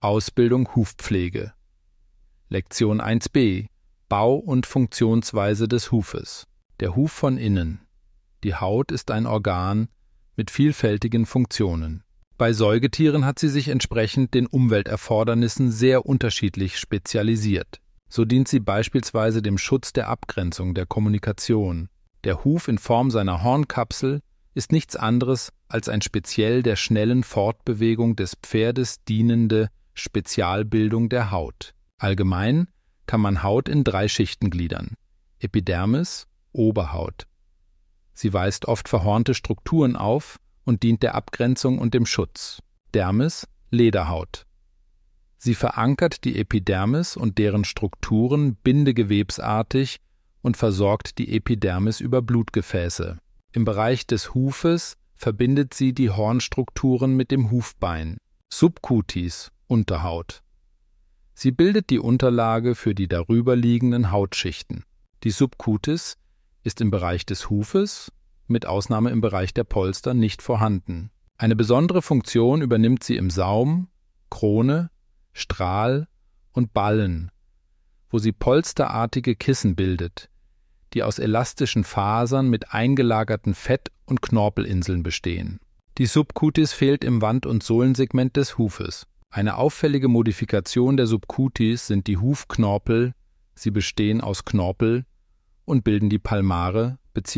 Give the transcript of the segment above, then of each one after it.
Ausbildung Hufpflege. Lektion 1b. Bau und Funktionsweise des Hufes. Der Huf von innen. Die Haut ist ein Organ mit vielfältigen Funktionen. Bei Säugetieren hat sie sich entsprechend den Umwelterfordernissen sehr unterschiedlich spezialisiert. So dient sie beispielsweise dem Schutz der Abgrenzung, der Kommunikation. Der Huf in Form seiner Hornkapsel ist nichts anderes als ein speziell der schnellen Fortbewegung des Pferdes dienende Spezialbildung der Haut. Allgemein kann man Haut in 3 Schichten gliedern. Epidermis, Oberhaut. Sie weist oft verhornte Strukturen auf und dient der Abgrenzung und dem Schutz. Dermis, Lederhaut. Sie verankert die Epidermis und deren Strukturen bindegewebsartig und versorgt die Epidermis über Blutgefäße. Im Bereich des Hufes verbindet sie die Hornstrukturen mit dem Hufbein. Subcutis, Unterhaut. Sie bildet die Unterlage für die darüberliegenden Hautschichten. Die Subcutis ist im Bereich des Hufes, mit Ausnahme im Bereich der Polster, nicht vorhanden. Eine besondere Funktion übernimmt sie im Saum, Krone, Strahl und Ballen, wo sie polsterartige Kissen bildet, die aus elastischen Fasern mit eingelagerten Fett- und Knorpelinseln bestehen. Die Subcutis fehlt im Wand- und Sohlensegment des Hufes. Eine auffällige Modifikation der Subcutis sind die Hufknorpel, sie bestehen aus Knorpel und bilden die palmare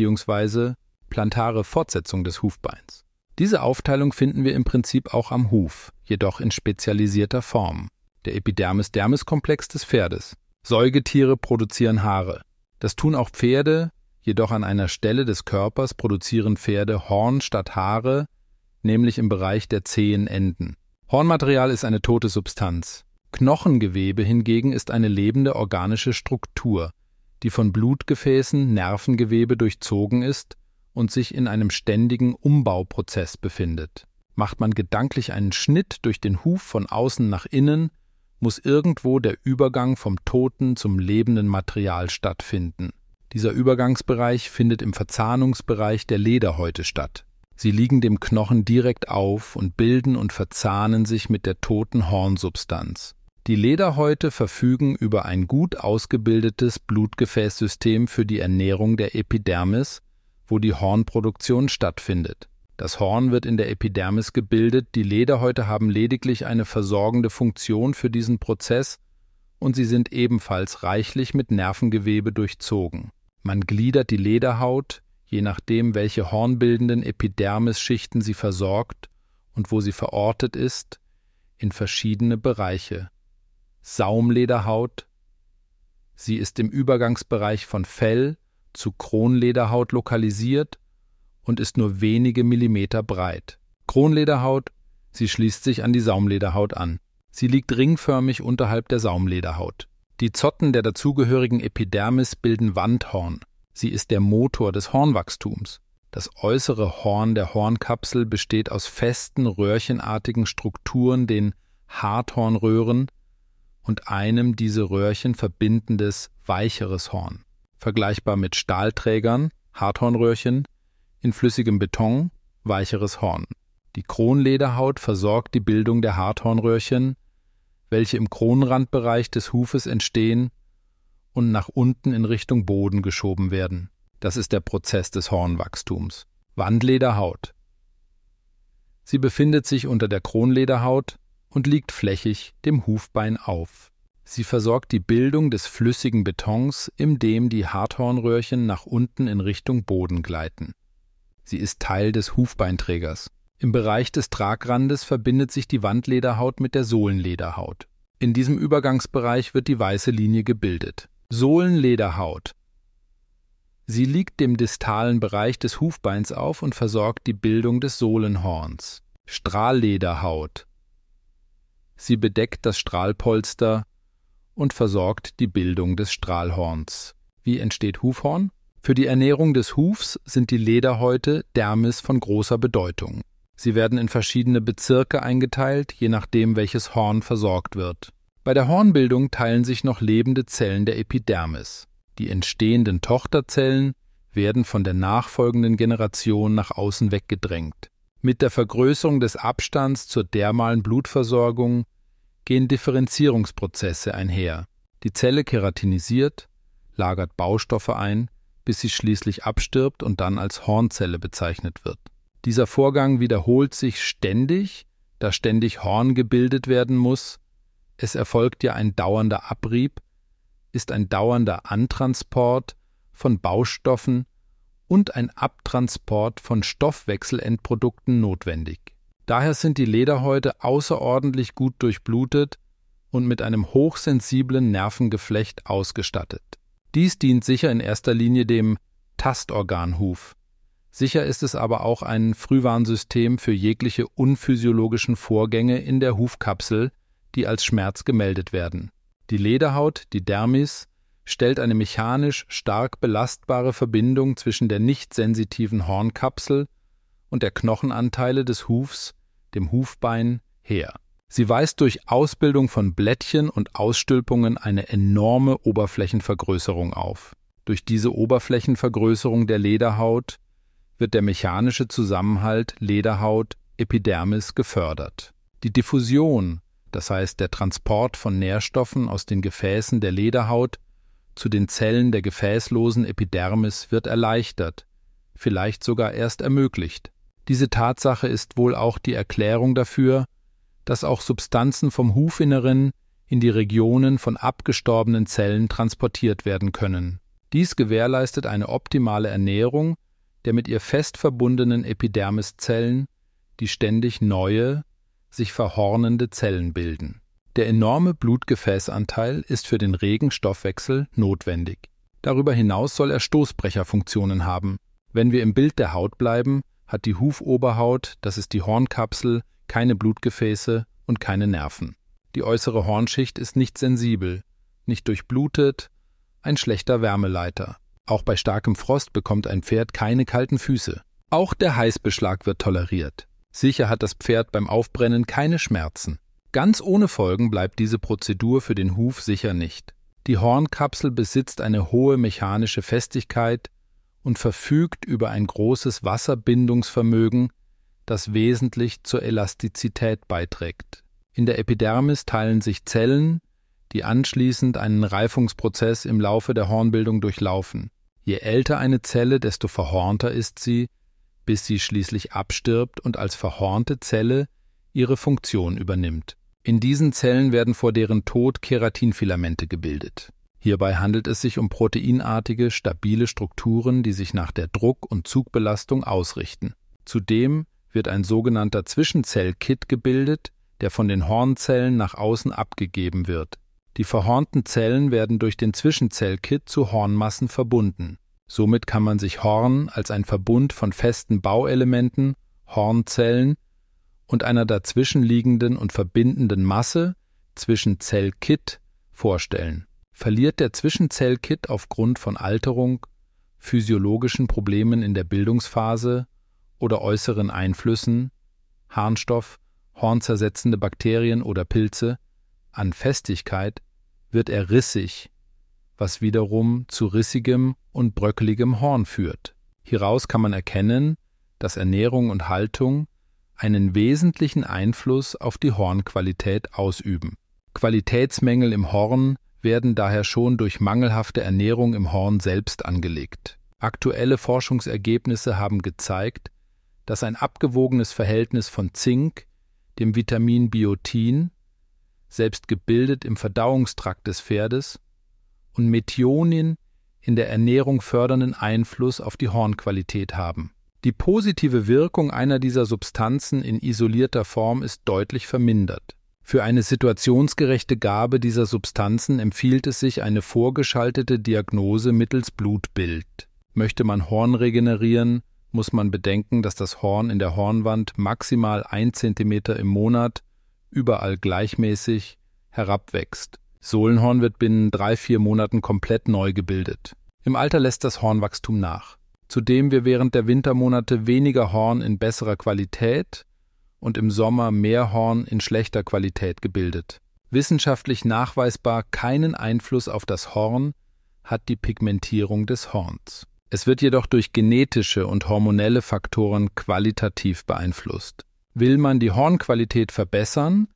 bzw. plantare Fortsetzung des Hufbeins. Diese Aufteilung finden wir im Prinzip auch am Huf, jedoch in spezialisierter Form. Der Epidermis-Dermis-Komplex des Pferdes. Säugetiere produzieren Haare. Das tun auch Pferde, jedoch an einer Stelle des Körpers produzieren Pferde Horn statt Haare, nämlich im Bereich der zähen Enden. Hornmaterial ist eine tote Substanz. Knochengewebe hingegen ist eine lebende organische Struktur, die von Blutgefäßen, Nervengewebe durchzogen ist und sich in einem ständigen Umbauprozess befindet. Macht man gedanklich einen Schnitt durch den Huf von außen nach innen, muss irgendwo der Übergang vom toten zum lebenden Material stattfinden. Dieser Übergangsbereich findet im Verzahnungsbereich der Lederhäute statt. Sie liegen dem Knochen direkt auf und bilden und verzahnen sich mit der toten Hornsubstanz. Die Lederhäute verfügen über ein gut ausgebildetes Blutgefäßsystem für die Ernährung der Epidermis, wo die Hornproduktion stattfindet. Das Horn wird in der Epidermis gebildet, die Lederhäute haben lediglich eine versorgende Funktion für diesen Prozess und sie sind ebenfalls reichlich mit Nervengewebe durchzogen. Man gliedert die Lederhaut, je nachdem, welche hornbildenden Epidermis-Schichten sie versorgt und wo sie verortet ist, in verschiedene Bereiche. Saumlederhaut. Sie ist im Übergangsbereich von Fell zu Kronlederhaut lokalisiert und ist nur wenige Millimeter breit. Kronlederhaut, sie schließt sich an die Saumlederhaut an. Sie liegt ringförmig unterhalb der Saumlederhaut. Die Zotten der dazugehörigen Epidermis bilden Wandhorn. Sie ist der Motor des Hornwachstums. Das äußere Horn der Hornkapsel besteht aus festen, röhrchenartigen Strukturen, den Harthornröhren, und einem diese Röhrchen verbindendes, weicheres Horn. Vergleichbar mit Stahlträgern, Harthornröhrchen, in flüssigem Beton, weicheres Horn. Die Kronlederhaut versorgt die Bildung der Harthornröhrchen, welche im Kronrandbereich des Hufes entstehen und nach unten in Richtung Boden geschoben werden. Das ist der Prozess des Hornwachstums. Wandlederhaut. Sie befindet sich unter der Kronlederhaut und liegt flächig dem Hufbein auf. Sie versorgt die Bildung des flüssigen Betons, in dem die Harthornröhrchen nach unten in Richtung Boden gleiten. Sie ist Teil des Hufbeinträgers. Im Bereich des Tragrandes verbindet sich die Wandlederhaut mit der Sohlenlederhaut. In diesem Übergangsbereich wird die weiße Linie gebildet. Sohlenlederhaut. Sie liegt dem distalen Bereich des Hufbeins auf und versorgt die Bildung des Sohlenhorns. Strahllederhaut. Sie bedeckt das Strahlpolster und versorgt die Bildung des Strahlhorns. Wie entsteht Hufhorn? Für die Ernährung des Hufs sind die Lederhäute Dermis von großer Bedeutung. Sie werden in verschiedene Bezirke eingeteilt, je nachdem welches Horn versorgt wird. Bei der Hornbildung teilen sich noch lebende Zellen der Epidermis. Die entstehenden Tochterzellen werden von der nachfolgenden Generation nach außen weggedrängt. Mit der Vergrößerung des Abstands zur dermalen Blutversorgung gehen Differenzierungsprozesse einher. Die Zelle keratinisiert, lagert Baustoffe ein, bis sie schließlich abstirbt und dann als Hornzelle bezeichnet wird. Dieser Vorgang wiederholt sich ständig, da ständig Horn gebildet werden muss. Es erfolgt ja ein dauernder Abrieb, ist ein dauernder Antransport von Baustoffen und ein Abtransport von Stoffwechselendprodukten notwendig. Daher sind die Lederhäute außerordentlich gut durchblutet und mit einem hochsensiblen Nervengeflecht ausgestattet. Dies dient sicher in erster Linie dem Tastorgan Huf. Sicher ist es aber auch ein Frühwarnsystem für jegliche unphysiologischen Vorgänge in der Hufkapsel, die als Schmerz gemeldet werden. Die Lederhaut, die Dermis, stellt eine mechanisch stark belastbare Verbindung zwischen der nicht sensitiven Hornkapsel und der Knochenanteile des Hufs, dem Hufbein, her. Sie weist durch Ausbildung von Blättchen und Ausstülpungen eine enorme Oberflächenvergrößerung auf. Durch diese Oberflächenvergrößerung der Lederhaut wird der mechanische Zusammenhalt Lederhaut-Epidermis gefördert. Die Diffusion, das heißt der Transport von Nährstoffen aus den Gefäßen der Lederhaut zu den Zellen der gefäßlosen Epidermis wird erleichtert, vielleicht sogar erst ermöglicht. Diese Tatsache ist wohl auch die Erklärung dafür, dass auch Substanzen vom Hufinneren in die Regionen von abgestorbenen Zellen transportiert werden können. Dies gewährleistet eine optimale Ernährung der mit ihr fest verbundenen Epidermiszellen, die ständig neue, sich verhornende Zellen bilden. Der enorme Blutgefäßanteil ist für den regen Stoffwechsel notwendig. Darüber hinaus soll er Stoßbrecherfunktionen haben. Wenn wir im Bild der Haut bleiben, hat die Hufoberhaut, das ist die Hornkapsel, keine Blutgefäße und keine Nerven. Die äußere Hornschicht ist nicht sensibel, nicht durchblutet, ein schlechter Wärmeleiter. Auch bei starkem Frost bekommt ein Pferd keine kalten Füße. Auch der Heißbeschlag wird toleriert. Sicher hat das Pferd beim Aufbrennen keine Schmerzen. Ganz ohne Folgen bleibt diese Prozedur für den Huf sicher nicht. Die Hornkapsel besitzt eine hohe mechanische Festigkeit und verfügt über ein großes Wasserbindungsvermögen, das wesentlich zur Elastizität beiträgt. In der Epidermis teilen sich Zellen, die anschließend einen Reifungsprozess im Laufe der Hornbildung durchlaufen. Je älter eine Zelle, desto verhornter ist sie, bis sie schließlich abstirbt und als verhornte Zelle ihre Funktion übernimmt. In diesen Zellen werden vor deren Tod Keratinfilamente gebildet. Hierbei handelt es sich um proteinartige, stabile Strukturen, die sich nach der Druck- und Zugbelastung ausrichten. Zudem wird ein sogenannter Zwischenzellkit gebildet, der von den Hornzellen nach außen abgegeben wird. Die verhornten Zellen werden durch den Zwischenzellkit zu Hornmassen verbunden. Somit kann man sich Horn als ein Verbund von festen Bauelementen, Hornzellen und einer dazwischenliegenden und verbindenden Masse, Zwischenzellkit, vorstellen. Verliert der Zwischenzellkit aufgrund von Alterung, physiologischen Problemen in der Bildungsphase oder äußeren Einflüssen, Harnstoff, hornzersetzende Bakterien oder Pilze, an Festigkeit, wird er rissig, was wiederum zu rissigem und bröckeligem Horn führt. Hieraus kann man erkennen, dass Ernährung und Haltung einen wesentlichen Einfluss auf die Hornqualität ausüben. Qualitätsmängel im Horn werden daher schon durch mangelhafte Ernährung im Horn selbst angelegt. Aktuelle Forschungsergebnisse haben gezeigt, dass ein abgewogenes Verhältnis von Zink, dem Vitamin Biotin, selbst gebildet im Verdauungstrakt des Pferdes, und Methionin in der Ernährung fördernden Einfluss auf die Hornqualität haben. Die positive Wirkung einer dieser Substanzen in isolierter Form ist deutlich vermindert. Für eine situationsgerechte Gabe dieser Substanzen empfiehlt es sich eine vorgeschaltete Diagnose mittels Blutbild. Möchte man Horn regenerieren, muss man bedenken, dass das Horn in der Hornwand maximal 1 cm im Monat überall gleichmäßig herabwächst. Sohlenhorn wird binnen 3-4 Monaten komplett neu gebildet. Im Alter lässt das Hornwachstum nach. Zudem wird während der Wintermonate weniger Horn in besserer Qualität und im Sommer mehr Horn in schlechter Qualität gebildet. Wissenschaftlich nachweisbar keinen Einfluss auf das Horn hat die Pigmentierung des Horns. Es wird jedoch durch genetische und hormonelle Faktoren qualitativ beeinflusst. Will man die Hornqualität verbessern,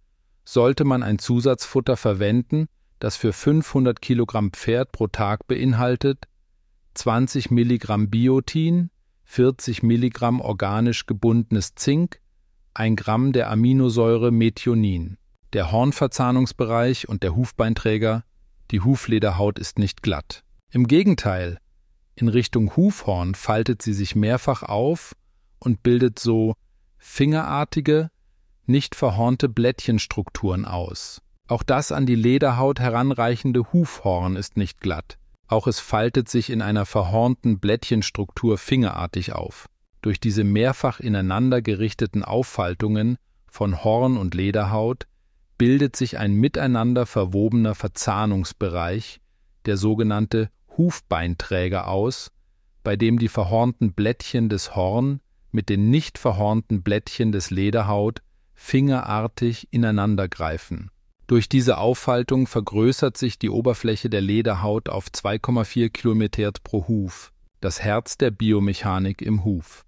sollte man ein Zusatzfutter verwenden, das für 500 Kilogramm Pferd pro Tag beinhaltet 20 Milligramm Biotin, 40 Milligramm organisch gebundenes Zink, 1 Gramm der Aminosäure Methionin. Der Hornverzahnungsbereich und der Hufbeinträger, die Huflederhaut ist nicht glatt. Im Gegenteil, in Richtung Hufhorn faltet sie sich mehrfach auf und bildet so fingerartige, nicht verhornte Blättchenstrukturen aus. Auch das an die Lederhaut heranreichende Hufhorn ist nicht glatt. Auch es faltet sich in einer verhornten Blättchenstruktur fingerartig auf. Durch diese mehrfach ineinander gerichteten Auffaltungen von Horn und Lederhaut bildet sich ein miteinander verwobener Verzahnungsbereich, der sogenannte Hufbeinträger aus, bei dem die verhornten Blättchen des Horn mit den nicht verhornten Blättchen des Lederhaut fingerartig ineinandergreifen. Durch diese Auffaltung vergrößert sich die Oberfläche der Lederhaut auf 2,4 Kilometer pro Huf, das Herz der Biomechanik im Huf.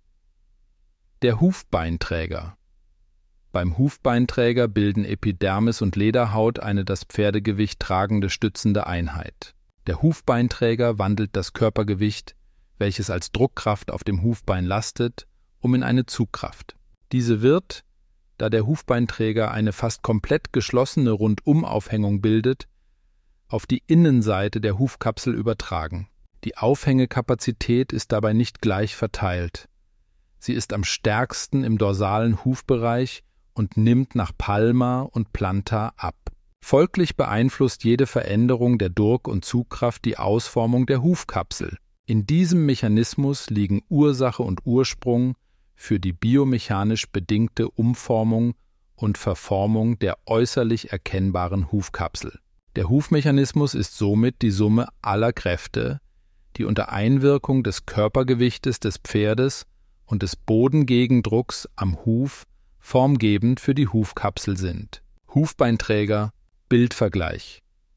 Der Hufbeinträger. Beim Hufbeinträger bilden Epidermis und Lederhaut eine das Pferdegewicht tragende stützende Einheit. Der Hufbeinträger wandelt das Körpergewicht, welches als Druckkraft auf dem Hufbein lastet, um in eine Zugkraft. Diese wird, da der Hufbeinträger eine fast komplett geschlossene Rundumaufhängung bildet, auf die Innenseite der Hufkapsel übertragen. Die Aufhängekapazität ist dabei nicht gleich verteilt. Sie ist am stärksten im dorsalen Hufbereich und nimmt nach Palmar und Plantar ab. Folglich beeinflusst jede Veränderung der Durk- und Zugkraft die Ausformung der Hufkapsel. In diesem Mechanismus liegen Ursache und Ursprung für die biomechanisch bedingte Umformung und Verformung der äußerlich erkennbaren Hufkapsel. Der Hufmechanismus ist somit die Summe aller Kräfte, die unter Einwirkung des Körpergewichtes des Pferdes und des Bodengegendrucks am Huf formgebend für die Hufkapsel sind. Hufbeinträger, Bildvergleich.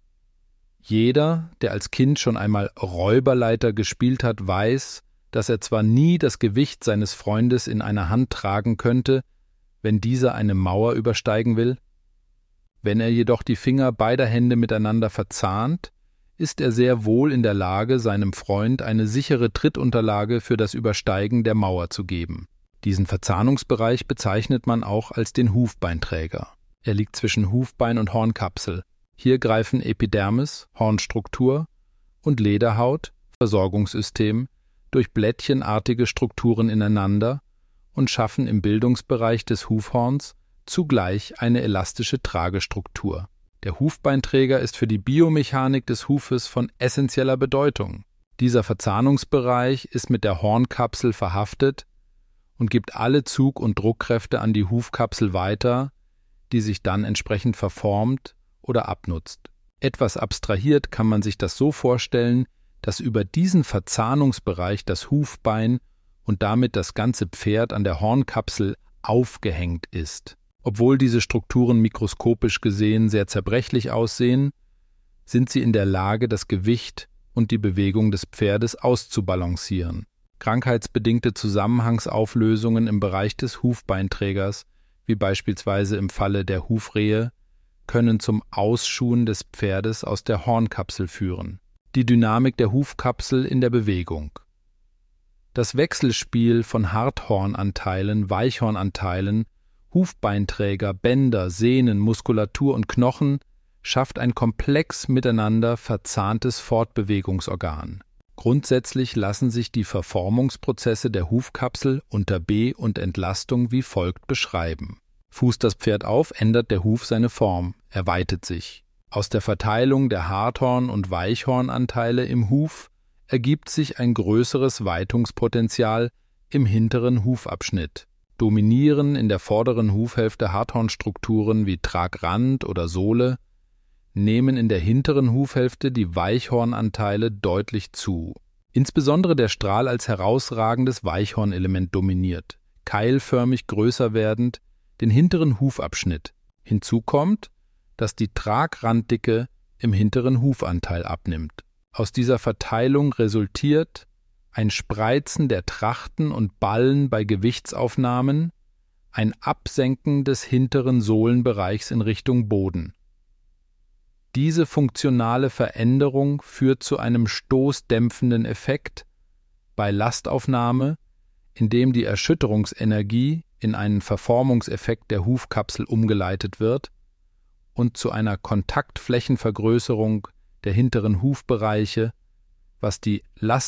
Jeder, der als Kind schon einmal Räuberleiter gespielt hat, weiß, dass er zwar nie das Gewicht seines Freundes in einer Hand tragen könnte, wenn dieser eine Mauer übersteigen will. Wenn er jedoch die Finger beider Hände miteinander verzahnt, ist er sehr wohl in der Lage, seinem Freund eine sichere Trittunterlage für das Übersteigen der Mauer zu geben. Diesen Verzahnungsbereich bezeichnet man auch als den Hufbeinträger. Er liegt zwischen Hufbein und Hornkapsel. Hier greifen Epidermis, Hornstruktur, und Lederhaut, Versorgungssystem, durch blättchenartige Strukturen ineinander und schaffen im Bildungsbereich des Hufhorns zugleich eine elastische Tragestruktur. Der Hufbeinträger ist für die Biomechanik des Hufes von essentieller Bedeutung. Dieser Verzahnungsbereich ist mit der Hornkapsel verhaftet und gibt alle Zug- und Druckkräfte an die Hufkapsel weiter, die sich dann entsprechend verformt oder abnutzt. Etwas abstrahiert kann man sich das so vorstellen, dass über diesen Verzahnungsbereich das Hufbein und damit das ganze Pferd an der Hornkapsel aufgehängt ist. Obwohl diese Strukturen mikroskopisch gesehen sehr zerbrechlich aussehen, sind sie in der Lage, das Gewicht und die Bewegung des Pferdes auszubalancieren. Krankheitsbedingte Zusammenhangsauflösungen im Bereich des Hufbeinträgers, wie beispielsweise im Falle der Hufrehe, können zum Ausschuhen des Pferdes aus der Hornkapsel führen. Die Dynamik der Hufkapsel in der Bewegung. Das Wechselspiel von Harthornanteilen, Weichhornanteilen, Hufbeinträger, Bänder, Sehnen, Muskulatur und Knochen schafft ein komplex miteinander verzahntes Fortbewegungsorgan. Grundsätzlich lassen sich die Verformungsprozesse der Hufkapsel unter Be- und Entlastung wie folgt beschreiben. Fußt das Pferd auf, ändert der Huf seine Form, er weitet sich. Aus der Verteilung der Harthorn- und Weichhornanteile im Huf ergibt sich ein größeres Weitungspotenzial im hinteren Hufabschnitt. Dominieren in der vorderen Hufhälfte Harthornstrukturen wie Tragrand oder Sohle, nehmen in der hinteren Hufhälfte die Weichhornanteile deutlich zu. Insbesondere der Strahl als herausragendes Weichhornelement dominiert, keilförmig größer werdend den hinteren Hufabschnitt. Hinzu kommt, dass die Tragranddicke im hinteren Hufanteil abnimmt. Aus dieser Verteilung resultiert ein Spreizen der Trachten und Ballen bei Gewichtsaufnahmen, ein Absenken des hinteren Sohlenbereichs in Richtung Boden. Diese funktionale Veränderung führt zu einem stoßdämpfenden Effekt bei Lastaufnahme, indem die Erschütterungsenergie in einen Verformungseffekt der Hufkapsel umgeleitet wird und zu einer Kontaktflächenvergrößerung der hinteren Hufbereiche, was die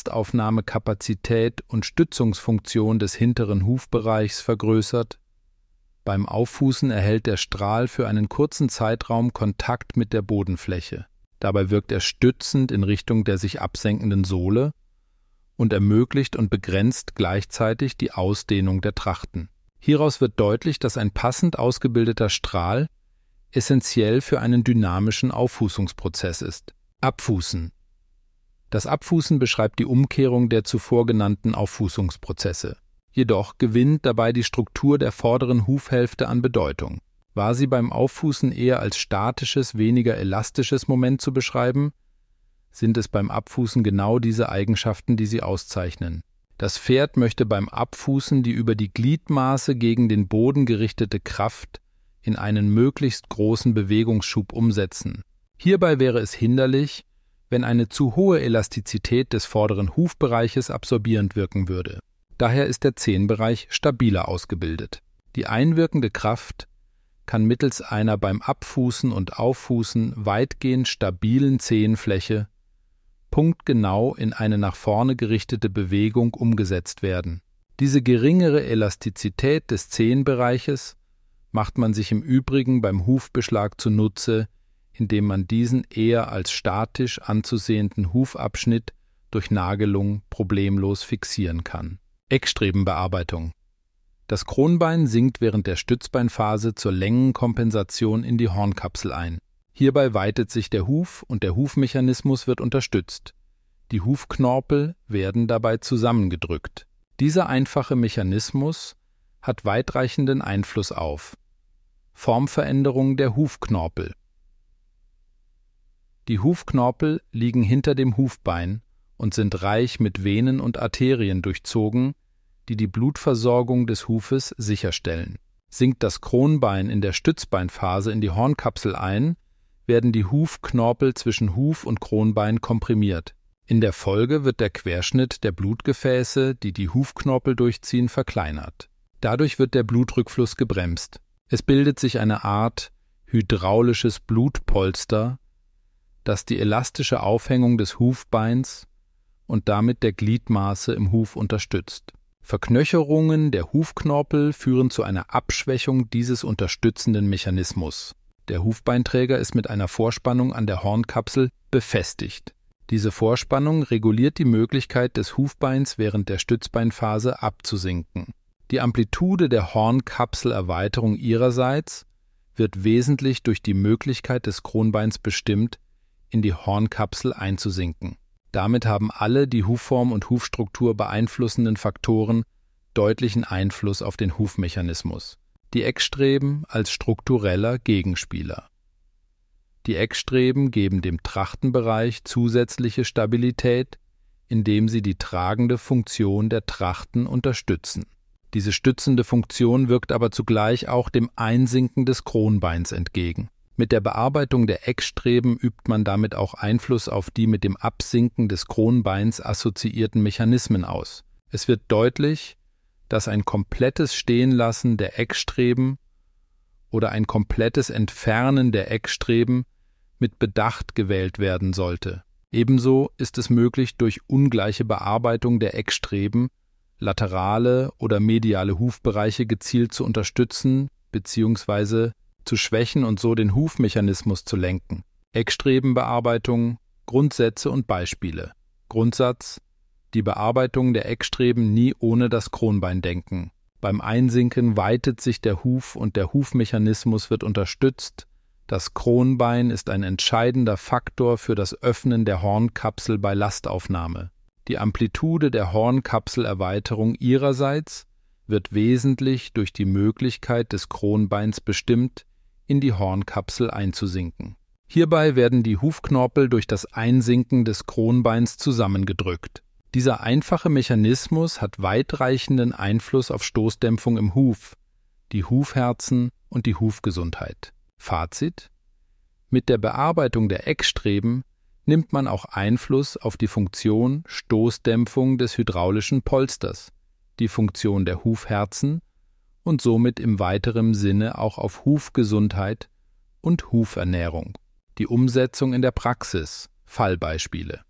Lastaufnahmekapazität und Stützungsfunktion des hinteren Hufbereichs vergrößert. Beim Auffußen erhält der Strahl für einen kurzen Zeitraum Kontakt mit der Bodenfläche. Dabei wirkt er stützend in Richtung der sich absenkenden Sohle und ermöglicht und begrenzt gleichzeitig die Ausdehnung der Trachten. Hieraus wird deutlich, dass ein passend ausgebildeter Strahl essentiell für einen dynamischen Auffußungsprozess ist. Abfußen. Das Abfußen beschreibt die Umkehrung der zuvor genannten Auffußungsprozesse. Jedoch gewinnt dabei die Struktur der vorderen Hufhälfte an Bedeutung. War sie beim Auffußen eher als statisches, weniger elastisches Moment zu beschreiben, sind es beim Abfußen genau diese Eigenschaften, die sie auszeichnen. Das Pferd möchte beim Abfußen die über die Gliedmaße gegen den Boden gerichtete Kraft in einen möglichst großen Bewegungsschub umsetzen. Hierbei wäre es hinderlich, wenn eine zu hohe Elastizität des vorderen Hufbereiches absorbierend wirken würde. Daher ist der Zehenbereich stabiler ausgebildet. Die einwirkende Kraft kann mittels einer beim Abfußen und Auffußen weitgehend stabilen Zehenfläche punktgenau in eine nach vorne gerichtete Bewegung umgesetzt werden. Diese geringere Elastizität des Zehenbereiches macht man sich im Übrigen beim Hufbeschlag zunutze, indem man diesen eher als statisch anzusehenden Hufabschnitt durch Nagelung problemlos fixieren kann. Eckstrebenbearbeitung. Das Kronbein sinkt während der Stützbeinphase zur Längenkompensation in die Hornkapsel ein. Hierbei weitet sich der Huf und der Hufmechanismus wird unterstützt. Die Hufknorpel werden dabei zusammengedrückt. Dieser einfache Mechanismus hat weitreichenden Einfluss auf Formveränderung der Hufknorpel. Die Hufknorpel liegen hinter dem Hufbein und sind reich mit Venen und Arterien durchzogen, die die Blutversorgung des Hufes sicherstellen. Sinkt das Kronbein in der Stützbeinphase in die Hornkapsel ein, werden die Hufknorpel zwischen Huf und Kronbein komprimiert. In der Folge wird der Querschnitt der Blutgefäße, die die Hufknorpel durchziehen, verkleinert. Dadurch wird der Blutrückfluss gebremst. Es bildet sich eine Art hydraulisches Blutpolster, das die elastische Aufhängung des Hufbeins und damit der Gliedmaße im Huf unterstützt. Verknöcherungen der Hufknorpel führen zu einer Abschwächung dieses unterstützenden Mechanismus. Der Hufbeinträger ist mit einer Vorspannung an der Hornkapsel befestigt. Diese Vorspannung reguliert die Möglichkeit des Hufbeins während der Stützbeinphase abzusinken. Die Amplitude der Hornkapselerweiterung ihrerseits wird wesentlich durch die Möglichkeit des Kronbeins bestimmt, in die Hornkapsel einzusinken. Damit haben alle die Hufform und Hufstruktur beeinflussenden Faktoren deutlichen Einfluss auf den Hufmechanismus. Die Eckstreben als struktureller Gegenspieler. Die Eckstreben geben dem Trachtenbereich zusätzliche Stabilität, indem sie die tragende Funktion der Trachten unterstützen. Diese stützende Funktion wirkt aber zugleich auch dem Einsinken des Kronbeins entgegen. Mit der Bearbeitung der Eckstreben übt man damit auch Einfluss auf die mit dem Absinken des Kronbeins assoziierten Mechanismen aus. Es wird deutlich, dass ein komplettes Stehenlassen der Eckstreben oder ein komplettes Entfernen der Eckstreben mit Bedacht gewählt werden sollte. Ebenso ist es möglich, durch ungleiche Bearbeitung der Eckstreben laterale oder mediale Hufbereiche gezielt zu unterstützen bzw. zu schwächen und so den Hufmechanismus zu lenken. Eckstrebenbearbeitung, Grundsätze und Beispiele. Grundsatz: Die Bearbeitung der Eckstreben nie ohne das Kronbein denken. Beim Einsinken weitet sich der Huf und der Hufmechanismus wird unterstützt. Das Kronbein ist ein entscheidender Faktor für das Öffnen der Hornkapsel bei Lastaufnahme. Die Amplitude der Hornkapselerweiterung ihrerseits wird wesentlich durch die Möglichkeit des Kronbeins bestimmt, in die Hornkapsel einzusinken. Hierbei werden die Hufknorpel durch das Einsinken des Kronbeins zusammengedrückt. Dieser einfache Mechanismus hat weitreichenden Einfluss auf Stoßdämpfung im Huf, die Hufherzen und die Hufgesundheit. Fazit: Mit der Bearbeitung der Eckstreben nimmt man auch Einfluss auf die Funktion Stoßdämpfung des hydraulischen Polsters, die Funktion der Hufherzen und somit im weiteren Sinne auch auf Hufgesundheit und Hufernährung. Die Umsetzung in der Praxis, Fallbeispiele.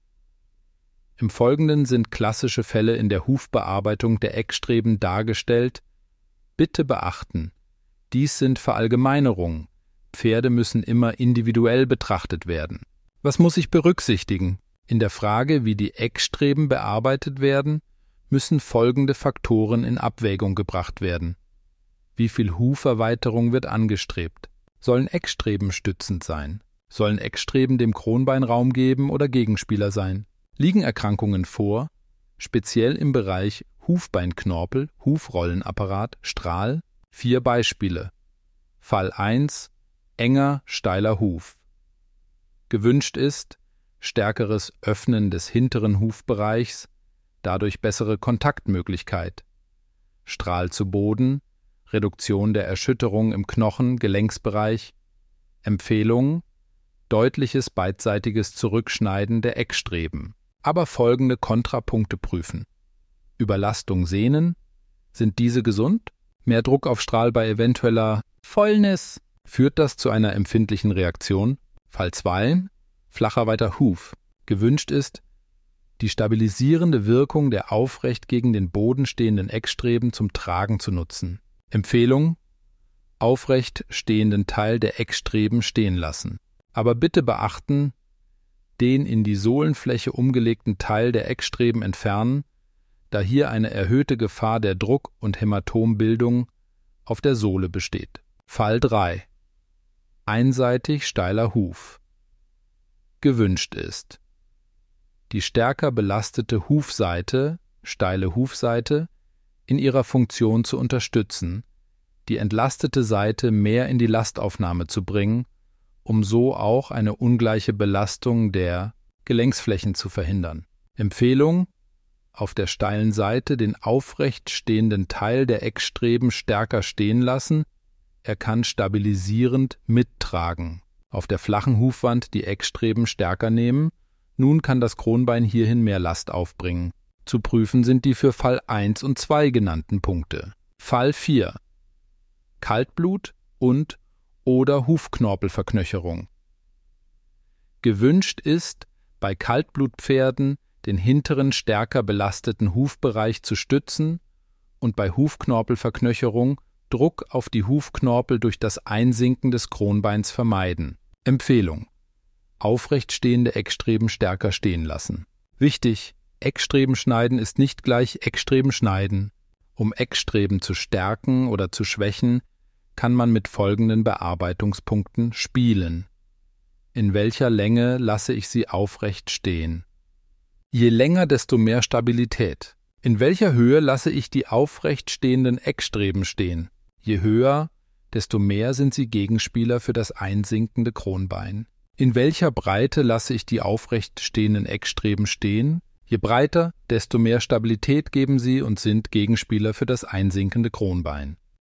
Im Folgenden sind klassische Fälle in der Hufbearbeitung der Eckstreben dargestellt. Bitte beachten: Dies sind Verallgemeinerungen. Pferde müssen immer individuell betrachtet werden. Was muss ich berücksichtigen? In der Frage, wie die Eckstreben bearbeitet werden, müssen folgende Faktoren in Abwägung gebracht werden. Wie viel Huferweiterung wird angestrebt? Sollen Eckstreben stützend sein? Sollen Eckstreben dem Kronbein Raum geben oder Gegenspieler sein? Liegen Erkrankungen vor, speziell im Bereich Hufbeinknorpel, Hufrollenapparat, Strahl? 4 Beispiele. Fall 1: enger, steiler Huf. Gewünscht ist stärkeres Öffnen des hinteren Hufbereichs, dadurch bessere Kontaktmöglichkeit. Strahl zu Boden, Reduktion der Erschütterung im Knochen, Gelenksbereich. Empfehlung: deutliches beidseitiges Zurückschneiden der Eckstreben. Aber folgende Kontrapunkte prüfen. Überlastung Sehnen: sind diese gesund? Mehr Druck auf Strahl bei eventueller Fäulnis: führt das zu einer empfindlichen Reaktion? Fall 2: flacher weiter Huf. Gewünscht ist, die stabilisierende Wirkung der aufrecht gegen den Boden stehenden Eckstreben zum Tragen zu nutzen. Empfehlung: aufrecht stehenden Teil der Eckstreben stehen lassen. Aber bitte beachten: den in die Sohlenfläche umgelegten Teil der Eckstreben entfernen, da hier eine erhöhte Gefahr der Druck- und Hämatombildung auf der Sohle besteht. Fall 3: einseitig steiler Huf. Gewünscht ist, die stärker belastete Hufseite, steile Hufseite, in ihrer Funktion zu unterstützen, die entlastete Seite mehr in die Lastaufnahme zu bringen, um so auch eine ungleiche Belastung der Gelenksflächen zu verhindern. Empfehlung: auf der steilen Seite den aufrecht stehenden Teil der Eckstreben stärker stehen lassen, er kann stabilisierend mittragen. Auf der flachen Hufwand die Eckstreben stärker nehmen, nun kann das Kronbein hierhin mehr Last aufbringen. Zu prüfen sind die für Fall 1 und 2 genannten Punkte. Fall 4: Kaltblut und oder Hufknorpelverknöcherung. Gewünscht ist, bei Kaltblutpferden den hinteren stärker belasteten Hufbereich zu stützen und bei Hufknorpelverknöcherung Druck auf die Hufknorpel durch das Einsinken des Kronbeins vermeiden. Empfehlung: aufrecht stehende Eckstreben stärker stehen lassen. Wichtig: Eckstreben schneiden ist nicht gleich Eckstreben schneiden. Um Eckstreben zu stärken oder zu schwächen, kann man mit folgenden Bearbeitungspunkten spielen. In welcher Länge lasse ich sie aufrecht stehen? Je länger, desto mehr Stabilität. In welcher Höhe lasse ich die aufrecht stehenden Eckstreben stehen? Je höher, desto mehr sind sie Gegenspieler für das einsinkende Kronbein. In welcher Breite lasse ich die aufrecht stehenden Eckstreben stehen? Je breiter, desto mehr Stabilität geben sie und sind Gegenspieler für das einsinkende Kronbein.